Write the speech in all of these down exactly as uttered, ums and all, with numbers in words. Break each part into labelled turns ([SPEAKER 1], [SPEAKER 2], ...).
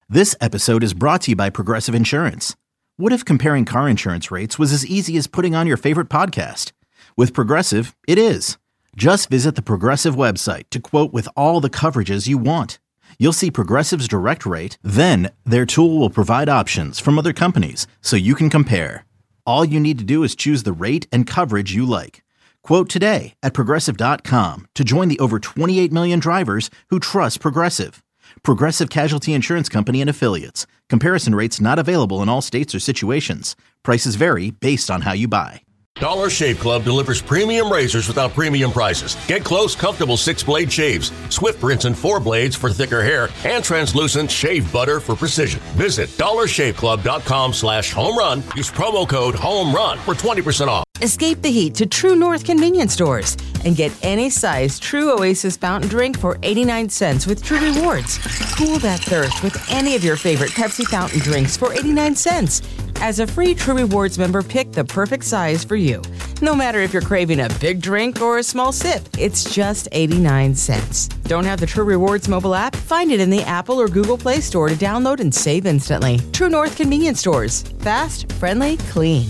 [SPEAKER 1] This episode is brought to you by Progressive Insurance. What if comparing car insurance rates was as easy as putting on your favorite podcast? With Progressive, it is. Just visit the Progressive website to quote with all the coverages you want. You'll see Progressive's direct rate, then their tool will provide options from other companies so you can compare. All you need to do is choose the rate and coverage you like. Quote today at progressive dot com to join the over twenty-eight million drivers who trust Progressive. Progressive Casualty Insurance Company and Affiliates. Comparison rates not available in all states or situations. Prices vary based on how you buy.
[SPEAKER 2] Dollar Shave Club delivers premium razors without premium prices. Get close, comfortable six-blade shaves, swift rinse and four blades for thicker hair, and translucent shave butter for precision. Visit dollar shave club dot com slash home run. Use promo code HOMERUN for twenty percent off.
[SPEAKER 3] Escape the heat to True North convenience stores and get any size True Oasis fountain drink for eighty-nine cents with True Rewards. Cool that thirst with any of your favorite Pepsi fountain drinks for eighty-nine cents. As a free True Rewards member, pick the perfect size for you. No matter if you're craving a big drink or a small sip, it's just eighty-nine cents. Don't have the True Rewards mobile app? Find it in the Apple or Google Play Store to download and save instantly. True North convenience stores. Fast, friendly, clean.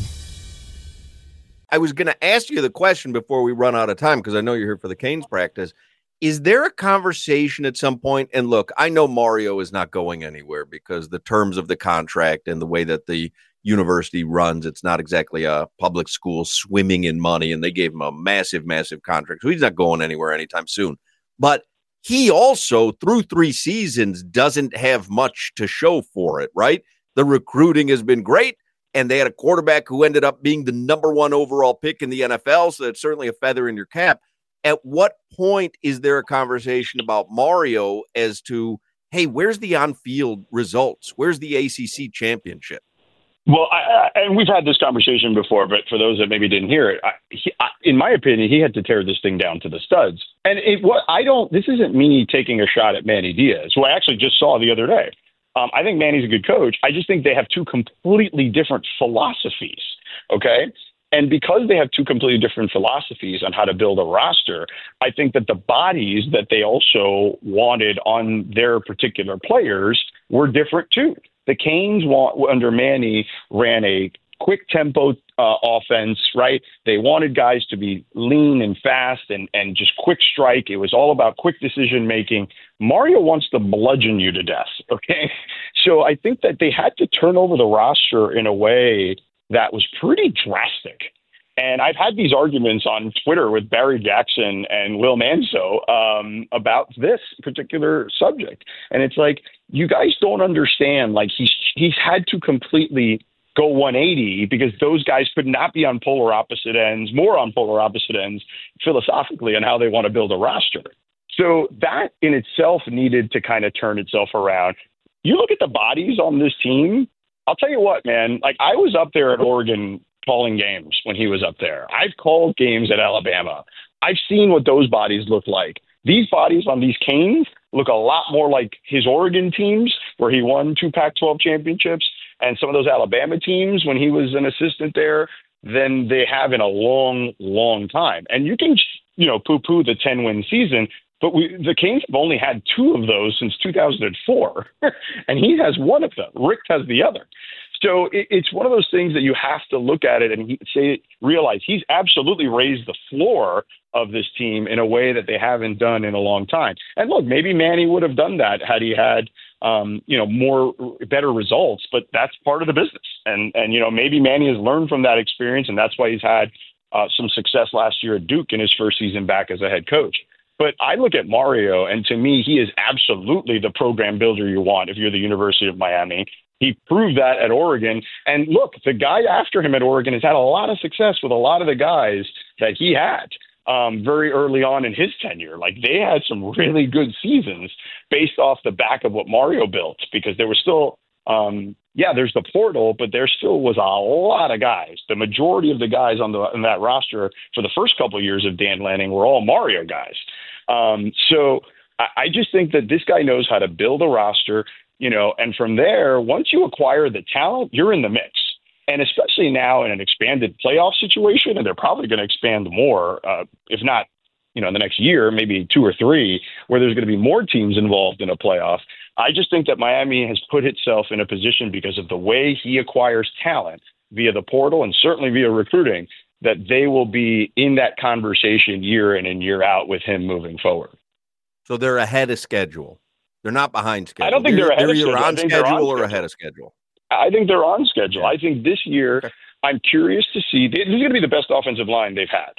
[SPEAKER 4] I was going to ask you the question before we run out of time, because I know you're here for the Canes practice. Is there a conversation at some point? And look, I know Mario is not going anywhere because the terms of the contract and the way that the university runs, it's not exactly a public school swimming in money, and they gave him a massive, massive contract. So he's not going anywhere anytime soon. But he also, through three seasons, doesn't have much to show for it, right? The recruiting has been great. And they had a quarterback who ended up being the number one overall pick in the N F L. So that's certainly a feather in your cap. At what point is there a conversation about Mario as to, hey, where's the on-field results? Where's the A C C championship?
[SPEAKER 5] Well, I, I, and we've had this conversation before, but for those that maybe didn't hear it, I, he, I, in my opinion, he had to tear this thing down to the studs. And it, what I don't, this isn't me taking a shot at Manny Diaz, who I actually just saw the other day. Um, I think Manny's a good coach. I just think they have two completely different philosophies, okay? And because they have two completely different philosophies on how to build a roster, I think that the bodies that they also wanted on their particular players were different too. The Canes want, under Manny ran a quick tempo uh, offense, right? They wanted guys to be lean and fast and, and just quick strike. It was all about quick decision making. Mario wants to bludgeon you to death, okay? So I think that they had to turn over the roster in a way that was pretty drastic. And I've had these arguments on Twitter with Barry Jackson and Will Manso um, about this particular subject. And it's like, you guys don't understand, like he's he's had to completely go one eighty because those guys could not be on polar opposite ends, more on polar opposite ends philosophically on how they want to build a roster. So that in itself needed to kind of turn itself around. You look at the bodies on this team, I'll tell you what, man, like I was up there at Oregon calling games when he was up there. I've called games at Alabama. I've seen what those bodies look like. These bodies on these Canes look a lot more like his Oregon teams where he won two Pac twelve championships and some of those Alabama teams when he was an assistant there than they have in a long, long time. And you can, you know, poo-poo the ten-win season, but we, the Canes have only had two of those since two thousand four, and he has one of them. Rick has the other. So it, it's one of those things that you have to look at it and he, say, realize he's absolutely raised the floor of this team in a way that they haven't done in a long time. And look, maybe Manny would have done that had he had, um, you know, more better results, but that's part of the business. And, and, you know, maybe Manny has learned from that experience, and that's why he's had uh, some success last year at Duke in his first season back as a head coach. But I look at Mario, and to me, he is absolutely the program builder you want if you're the University of Miami. He proved that at Oregon. And look, the guy after him at Oregon has had a lot of success with a lot of the guys that he had um, very early on in his tenure. Like they had some really good seasons based off the back of what Mario built, because there was still, um, yeah, there's the portal, but there still was a lot of guys. The majority of the guys on the on that roster for the first couple of years of Dan Lanning were all Mario guys. Um, so I, I just think that this guy knows how to build a roster. You know, and from there, once you acquire the talent, you're in the mix. And especially now in an expanded playoff situation, and they're probably going to expand more, uh, if not you know, in the next year, maybe two or three, where there's going to be more teams involved in a playoff. I just think that Miami has put itself in a position because of the way he acquires talent via the portal and certainly via recruiting, that they will be in that conversation year in and year out with him moving forward.
[SPEAKER 4] So they're ahead of schedule. They're not behind schedule.
[SPEAKER 5] I don't think they're, they're ahead
[SPEAKER 4] they're
[SPEAKER 5] of schedule.
[SPEAKER 4] on schedule
[SPEAKER 5] on
[SPEAKER 4] or
[SPEAKER 5] schedule.
[SPEAKER 4] ahead of schedule.
[SPEAKER 5] I think they're on schedule.
[SPEAKER 4] Yeah.
[SPEAKER 5] I think this year,
[SPEAKER 4] okay.
[SPEAKER 5] I'm curious to see. This is going to be the best offensive line they've had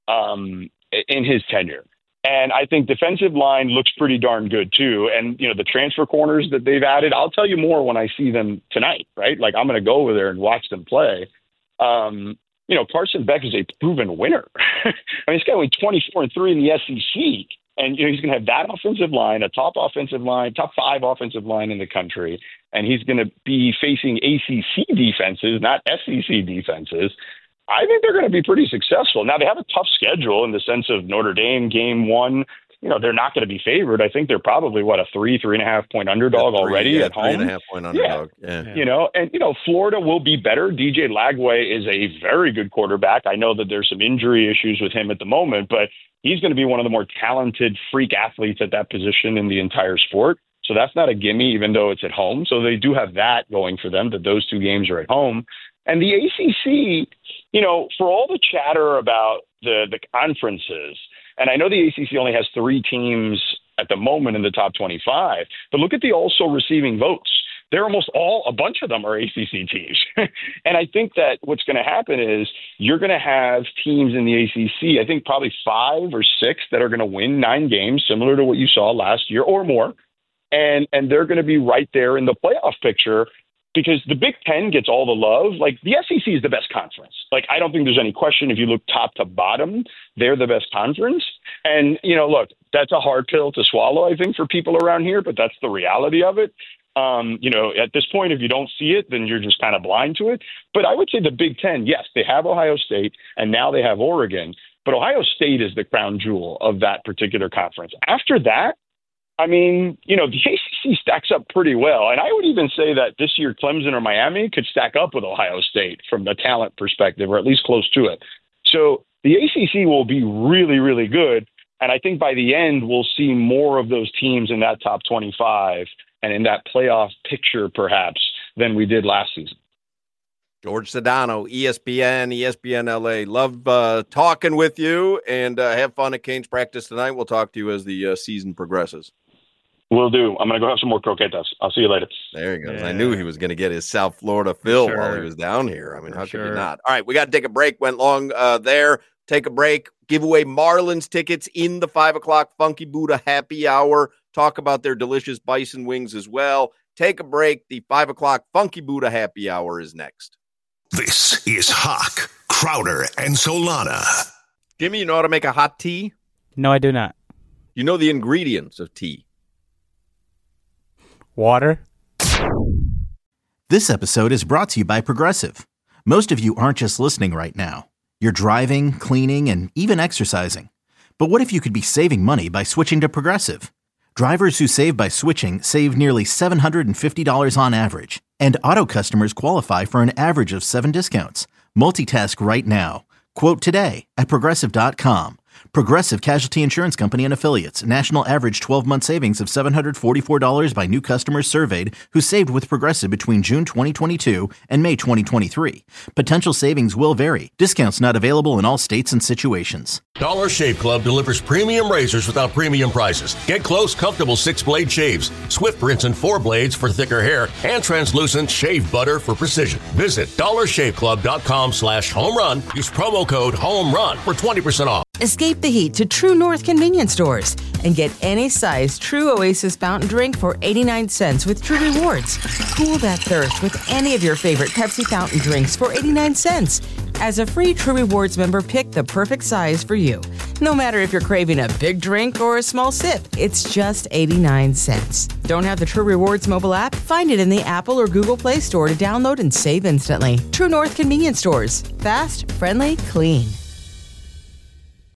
[SPEAKER 5] um, in his tenure. And I think defensive line looks pretty darn good too. And, you know, the transfer corners that they've added, I'll tell you more when I see them tonight, right? Like, I'm going to go over there and watch them play. Um, you know, Carson Beck is a proven winner. I mean, this guy went twenty-four and three in the S E C. And, you know, he's going to have that offensive line, a top offensive line, top five offensive line in the country. And he's going to be facing A C C defenses, not S E C defenses. I think they're going to be pretty successful. Now, they have a tough schedule in the sense of Notre Dame game one. You know, they're not going to be favored. I think they're probably, what, a three, three and a half point underdog
[SPEAKER 4] three,
[SPEAKER 5] already
[SPEAKER 4] yeah,
[SPEAKER 5] at home.
[SPEAKER 4] Three and a half point underdog. Yeah.
[SPEAKER 5] yeah. You know, and, you know, Florida will be better. D J Lagway is a very good quarterback. I know that there's some injury issues with him at the moment, but he's going to be one of the more talented freak athletes at that position in the entire sport. So that's not a gimme, even though it's at home. So they do have that going for them, that those two games are at home. And the A C C, you know, for all the chatter about the, the conferences, and I know the A C C only has three teams at the moment in the top twenty-five, but look at the also receiving votes. They're almost all, a bunch of them are A C C teams. And I think that what's going to happen is you're going to have teams in the A C C, I think probably five or six that are going to win nine games, similar to what you saw last year or more. And and they're going to be right there in the playoff picture because the Big Ten gets all the love. Like, the S E C is the best conference. Like, I don't think there's any question. If you look top to bottom, they're the best conference. And, you know, look, that's a hard pill to swallow, I think, for people around here, but that's the reality of it. Um, you know, at this point, if you don't see it, then you're just kind of blind to it. But I would say the Big Ten, yes, they have Ohio State, and now they have Oregon. But Ohio State is the crown jewel of that particular conference. After that, I mean, you know, the A C C stacks up pretty well. And I would even say that this year Clemson or Miami could stack up with Ohio State from the talent perspective, or at least close to it. So the A C C will be really, really good. And I think by the end, we'll see more of those teams in that top twenty-five and in that playoff picture, perhaps, than we did last season.
[SPEAKER 4] George Sedano, E S P N, E S P N L A. Love uh, talking with you, and uh, have fun at Canes practice tonight. We'll talk to you as the uh, season progresses.
[SPEAKER 5] Will do. I'm going to go have some more croquetas. I'll see you later.
[SPEAKER 4] There he goes.
[SPEAKER 6] Yeah.
[SPEAKER 4] I knew he was going to get his South Florida fill
[SPEAKER 6] sure.
[SPEAKER 4] while he was down here. I mean,
[SPEAKER 6] For
[SPEAKER 4] how
[SPEAKER 6] sure.
[SPEAKER 4] could you not? All right, we got to take a break. Went long uh, there. Take a break. Give away Marlins tickets in the five o'clock Funky Buddha happy hour. Talk about their delicious bison wings as well. Take a break. The five o'clock Funky Buddha happy hour is next.
[SPEAKER 7] This is Hawk, Crowder, and Solana.
[SPEAKER 4] Jimmy, you know how to make a hot tea?
[SPEAKER 6] No, I do not.
[SPEAKER 4] You know the ingredients of tea.
[SPEAKER 6] Water.
[SPEAKER 1] This episode is brought to you by Progressive. Most of you aren't just listening right now. You're driving, cleaning, and even exercising. But what if you could be saving money by switching to Progressive? Drivers who save by switching save nearly seven hundred fifty dollars on average. And auto customers qualify for an average of seven discounts. Multitask right now. Quote today at Progressive dot com. Progressive Casualty Insurance Company and Affiliates. National average twelve-month savings of seven hundred forty-four dollars by new customers surveyed who saved with Progressive between June twenty twenty-two and May twenty twenty-three. Potential savings will vary. Discounts not available in all states and situations.
[SPEAKER 2] Dollar Shave Club delivers premium razors without premium prices. Get close, comfortable six-blade shaves, Swift rinse and four blades for thicker hair, and translucent shave butter for precision. Visit dollar shave club dot com slash home run. Use promo code HOMERUN for twenty percent off.
[SPEAKER 3] Escape the heat to True North convenience stores and get any size True Oasis fountain drink for eighty-nine cents with True Rewards. Cool that thirst with any of your favorite Pepsi fountain drinks for eighty-nine cents. As a free True Rewards member, pick the perfect size for you. No matter if you're craving a big drink or a small sip, it's just eighty-nine cents. Don't have the True Rewards mobile app? Find it in the Apple or Google Play Store to download and save instantly. True North convenience stores. Fast, friendly, clean.